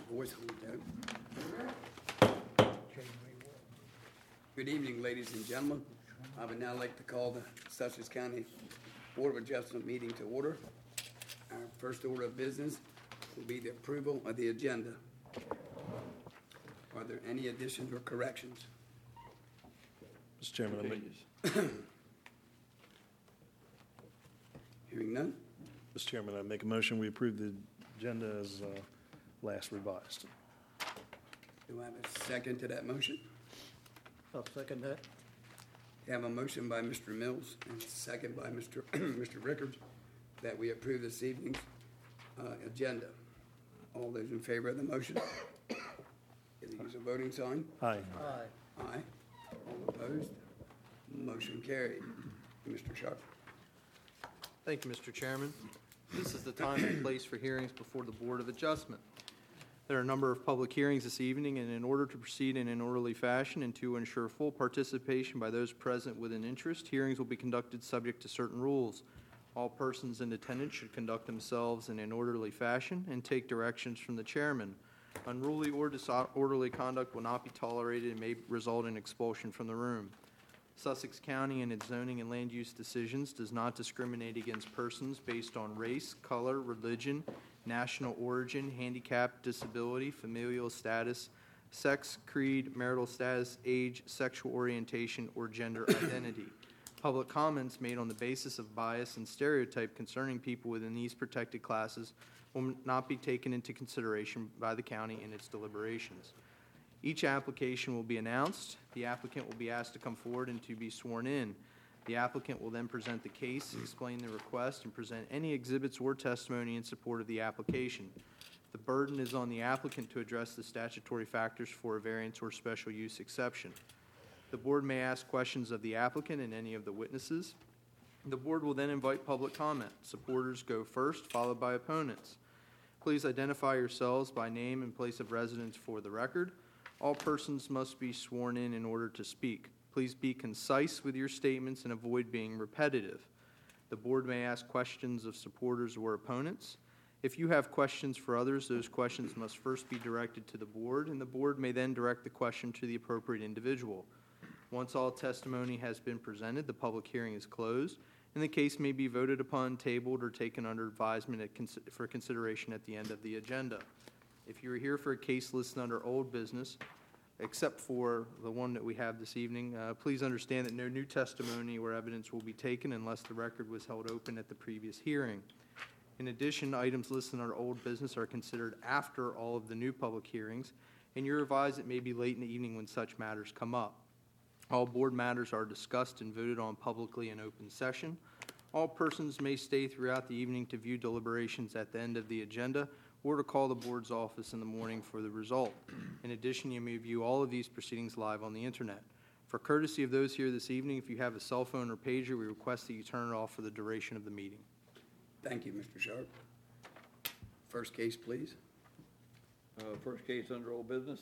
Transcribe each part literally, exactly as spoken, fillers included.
voice hold down. Good evening, ladies and gentlemen. I would now like to call the Sussex County Board of Adjustment meeting to order. Our first order of business will be the approval of the agenda. Are there any additions or corrections? Mister Chairman, I make, Hearing none, Mister Chairman, I make a motion we approve the agenda as uh, last revised. do I have a second to that motion? I'll second that. I have a motion by Mister Mills and a second by Mister Mister Rickards that we approve this evening's uh, agenda. All those in favor of the motion? Can you use a voting sign? Aye. Aye. Aye. All opposed? Motion carried. Mister Sharp. Thank you, Mister Chairman. This is the time and place for hearings before the Board of Adjustment. There are a number of public hearings this evening, and in order to proceed in an orderly fashion and to ensure full participation by those present with an interest, hearings will be conducted subject to certain rules. All persons in attendance should conduct themselves in an orderly fashion and take directions from the chairman. Unruly or disorderly conduct will not be tolerated and may result in expulsion from the room. Sussex County in its zoning and land use decisions does not discriminate against persons based on race, color, religion, national origin, handicap, disability, familial status, sex, creed, marital status, age, sexual orientation, or gender identity. Public comments made on the basis of bias and stereotype concerning people within these protected classes will not be taken into consideration by the county in its deliberations. Each application will be announced. The applicant will be asked to come forward and to be sworn in. The applicant will then present the case, explain the request, and present any exhibits or testimony in support of the application. The burden is on the applicant to address the statutory factors for a variance or special use exception. The board may ask questions of the applicant and any of the witnesses. The board will then invite public comment. Supporters go first, followed by opponents. Please identify yourselves by name and place of residence for the record. All persons must be sworn in in order to speak. Please be concise with your statements and avoid being repetitive. The board may ask questions of supporters or opponents. If you have questions for others, those questions must first be directed to the board, and the board may then direct the question to the appropriate individual. Once all testimony has been presented, the public hearing is closed, and the case may be voted upon, tabled, or taken under advisement at cons- for consideration at the end of the agenda. If you are here for a case listed under old business, except for the one that we have this evening, uh, please understand that no new testimony or evidence will be taken unless the record was held open at the previous hearing. In addition, items listed under old business are considered after all of the new public hearings, and you're advised it may be late in the evening when such matters come up. All board matters are discussed and voted on publicly in open session. All persons may stay throughout the evening to view deliberations at the end of the agenda or to call the board's office in the morning for the result. In addition, you may view all of these proceedings live on the internet. For courtesy of those here this evening, if you have a cell phone or pager, we request that you turn it off for the duration of the meeting. Thank you, Mister Sharp. First case, please. Uh, First case under old business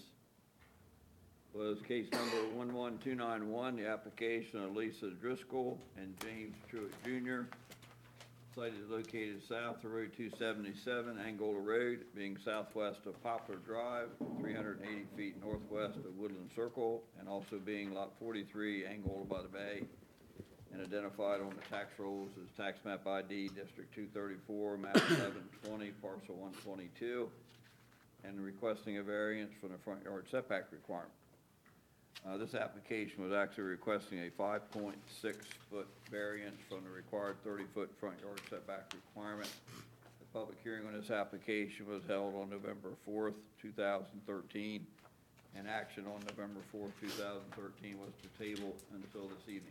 was case number one one two nine one, the application of Lisa Driscoll and James Truitt Junior Site is located south of Road two seventy-seven, Angola Road, being southwest of Poplar Drive, three hundred eighty feet northwest of Woodland Circle, and also being lot forty-three, Angola by the Bay, and identified on the tax rolls as tax map I D District two thirty-four, map eleven twenty, parcel one twenty-two, and requesting a variance from the front yard setback requirement. Uh, this application was actually requesting a five point six foot variance from the required thirty foot front yard setback requirement. The public hearing on this application was held on November fourth, two thousand thirteen, and action on November fourth, two thousand thirteen was to table until this evening.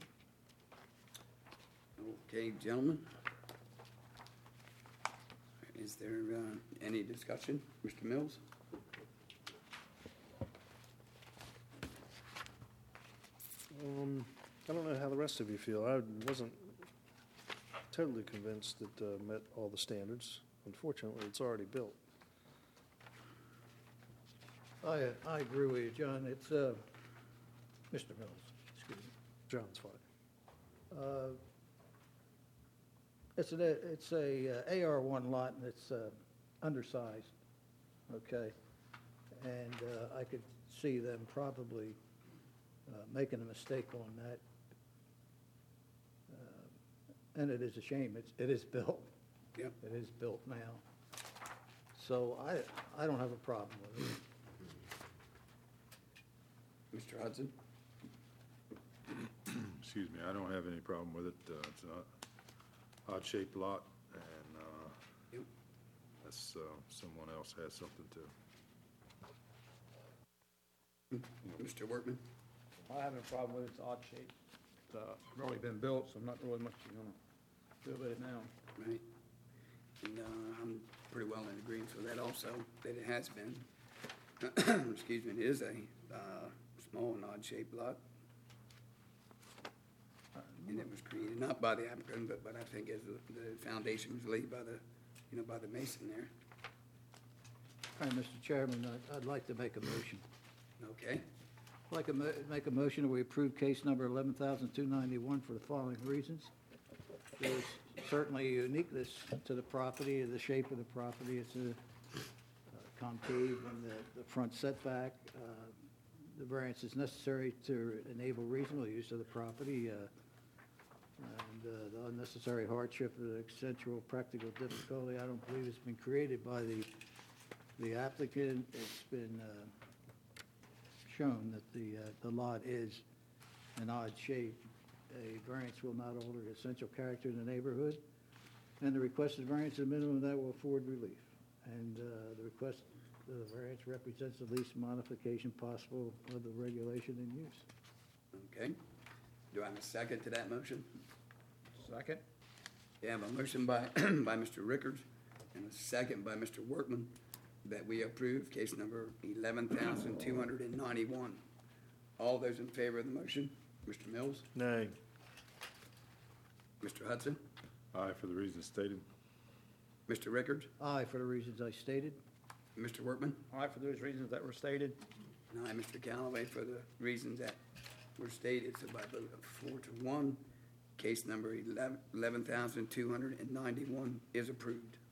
Okay, gentlemen. Is there uh, any discussion? Mister Mills? Um, I don't know how the rest of you feel. I wasn't totally convinced that uh, met all the standards. Unfortunately, it's already built. I, I agree with you, John. It's, uh, Mister Mills, excuse me. John's fine. Uh, It's an, it's a uh, A R one lot, and it's uh, undersized, okay? And uh, I could see them probably uh, making a mistake on that. Uh, And it is a shame, it's, it is built. Yep. It is built now. So I, I don't have a problem with it. Mister Hudson? Excuse me, I don't have any problem with it. Uh, It's an odd- odd-shaped lot, and uh, Yep. that's, uh, someone else has something to. Mister Workman? I have no problem with it, it's odd shape. It's uh, already been built, so not really much you're gonna do with it now. Right. And uh, I'm pretty well in agreement with that also, that it has been, excuse me, it is a uh, small and odd-shaped lot. And it was created, not by the applicant, but, but I think as the, the foundation was laid by the, you know, by the mason there. All right, Mister Chairman, I'd- I'd like to make a motion. Okay? I'd like to mo- make a motion that we approve case number eleven thousand two ninety-one for the following reasons. There's certainly uniqueness to the property, the shape of the property. It's a uh, concave in the, the front setback. Uh, The variance is necessary to enable reasonable use of the property. uh, And uh, the unnecessary hardship or the accentual practical difficulty, I don't believe it's been created by the, the applicant. It's been uh, shown that the, uh, the lot is an odd shape. A variance will not alter the essential character of the neighborhood, and the requested variance is a minimum that will afford relief. And uh, the request, the variance represents the least modification possible of the regulation in use. Okay. Do I have a second to that motion? Second? We have a motion by, by Mister Rickards and a second by Mister Workman that we approve case number eleven thousand two hundred ninety-one. All those in favor of the motion? Mister Mills? Nay. Mister Hudson? Aye, for the reasons stated. Mister Rickards? Aye, for the reasons I stated. Mister Workman? All right, for those reasons that were stated. And I, Mister Callaway, for the reasons that were stated, so by vote of four to one, case number eleven thousand two hundred ninety-one is approved.